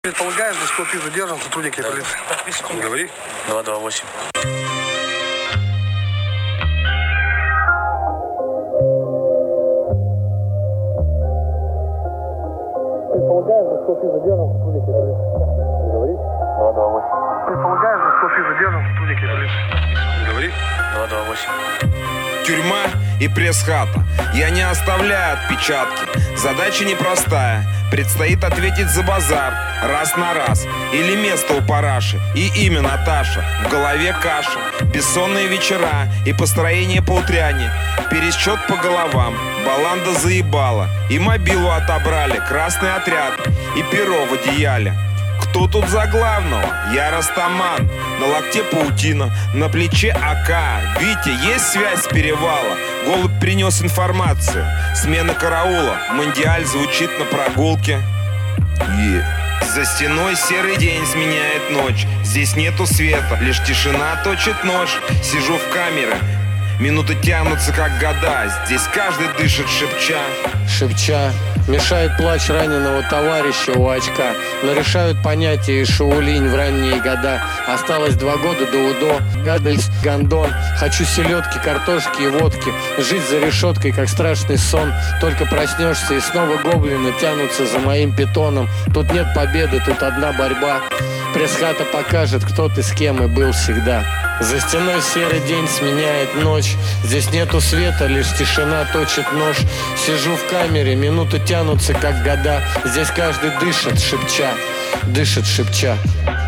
Предполагаешь, до сколько задержан сотрудники полиции? Говори. 228. Предполагаешь, до сколько задержан сотрудники полиции? Говори. 228. Предполагаешь, до сколько задержан сотрудники полиции? Говори. 228. Тюрьма и пресс-хата. Я не оставляю отпечатки. Задача непростая. Предстоит ответить за базар. Раз на раз. Или место у параши. И имя Наташа. В голове каша. Бессонные вечера и построение по утряне. Пересчет по головам. Баланда заебала. И мобилу отобрали. Красный отряд. И перо в одеяле. Кто тут за главного? Я Растаман. На локте паутина, на плече АК. Витя, есть связь с перевала? Голубь принес информацию. Смена караула. Мандиаль звучит на прогулке. За стеной серый день сменяет ночь. Здесь нету света, лишь тишина точит нож. Сижу в камере. Минуты тянутся как года. Здесь каждый дышит шепча. Шепча. Мешает плач раненого товарища у очка. Но решают понятия и Шаолинь в ранние года. Осталось 2 года до УДО. Гадость, гондон. Хочу селедки, картошки и водки. Жить за решеткой, как страшный сон. Только проснешься, и снова гоблины тянутся за моим питоном. Тут нет победы, тут одна борьба. Пресс-хата покажет, кто ты с кем и был всегда. За стеной серый день сменяет ночь. Здесь нету света, лишь тишина точит нож. Сижу в камере, минуты тянутся как года. Здесь каждый дышит, шепча. Дышит, шепча.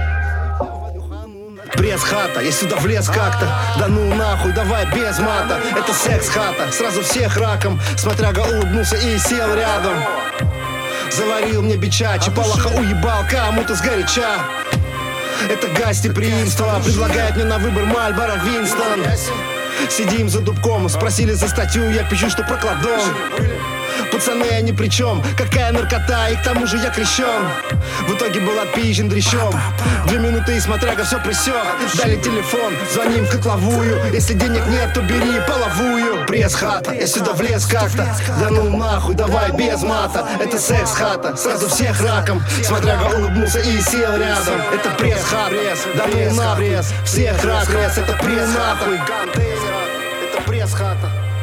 Пресс-хата, я сюда влез как-то. Да ну нахуй, давай без мата. Это секс-хата, сразу всех раком. Смотряга улыбнулся и сел рядом. Заварил мне бича, Чапалаха уебал кому-то сгоряча. Это гостеприимство, предлагает мне на выбор Мальборо Винстон. Сидим за дубком, спросили за статью, я пишу, что прокладом. Пацаны, я ни при чем, какая наркота, и к тому же я крещен. В итоге был отпизжен дрищом. 2 минуты и смотряга все присек. Дали телефон, звоним в котловую. Если денег нет, то бери половую. Пресс-хата, я сюда влез как-то. Да ну нахуй, давай без мата. Это секс-хата, сразу всех раком. Смотряга улыбнулся и сел рядом. Это пресс-хата, да ну нахуй, всех рак. Это пресс-хата, это пресс-хата.